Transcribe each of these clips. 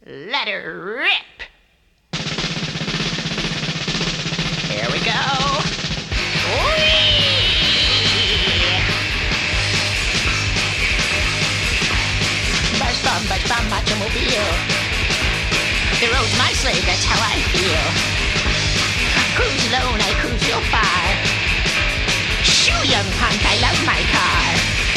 Let her rip. Here we go. Whee! Buzz bomb, automobile. The road's my slave, that's how I feel. Cruise alone, I cruise real far. Shoo, young punk, I love my car.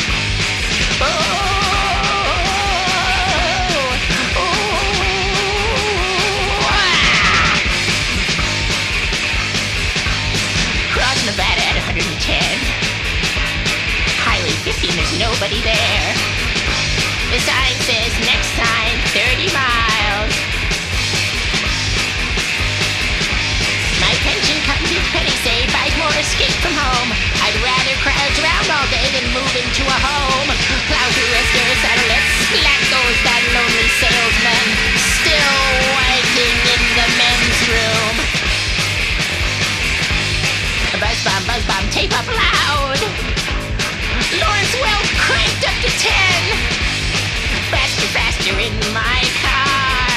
Cross Nevada at 110. Highway 50 and there's nobody there. The sign says next time 30 miles. My pension comes each penny saved, buys more escape from home. I'd rather crouch around all day than move into a home. Plow through restless saddlets, black goes that lonely salesman, still waiting in the men's room. Buzz bomb, tape up loud. Lawrence Welk cranked up to 10. Faster, faster in my car.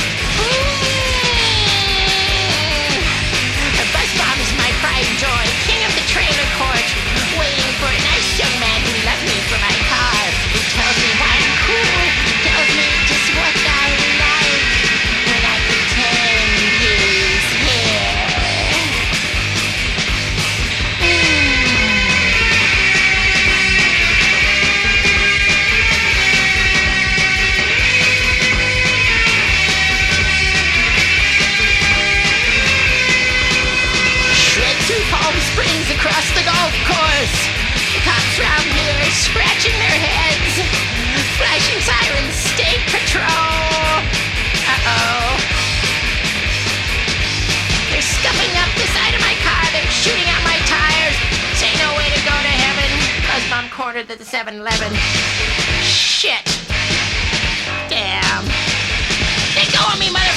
Buzz bomb is my pride and joy, king of the trailer court, waiting for a nice young man who loves me for my car, who tells me why I'm cool, tells me just what I like, when I pretend he's here. Palm Springs across the golf course. The cops round here are scratching their heads. Flashing sirens, state patrol. Uh-oh. They're scuffing up the side of my car. They're shooting out my tires. This ain't no way to go to heaven. Buzz bomb cornered at the 7-Eleven. Shit. Damn. They go on me, mother.